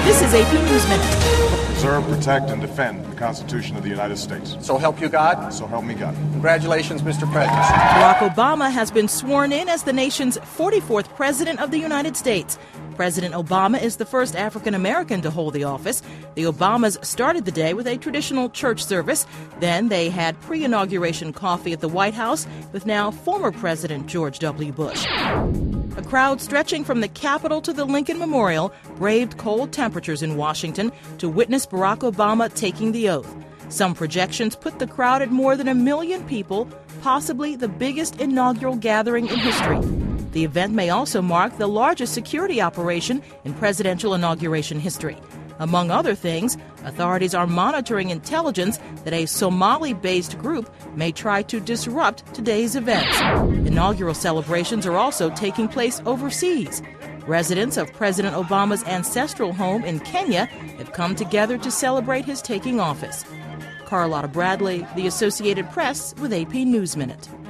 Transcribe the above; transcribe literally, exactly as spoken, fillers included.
This is A P News Minute. Preserve, protect, and defend the Constitution of the United States. So help you God? So help me God. Congratulations, Mister President. Barack Obama has been sworn in as the nation's forty-fourth President of the United States. President Obama is the first African American to hold the office. The Obamas started the day with a traditional church service. Then they had pre-inauguration coffee at the White House with now former President George W. Bush. A crowd stretching from the Capitol to the Lincoln Memorial braved cold temperatures in Washington to witness Barack Obama taking the oath. Some projections put the crowd at more than a million people, possibly the biggest inaugural gathering in history. The event may also mark the largest security operation in presidential inauguration history. Among other things, authorities are monitoring intelligence that a Somali-based group may try to disrupt today's events. Inaugural celebrations are also taking place overseas. Residents of President Obama's ancestral home in Kenya have come together to celebrate his taking office. Carlotta Bradley, The Associated Press, with A P News Minute.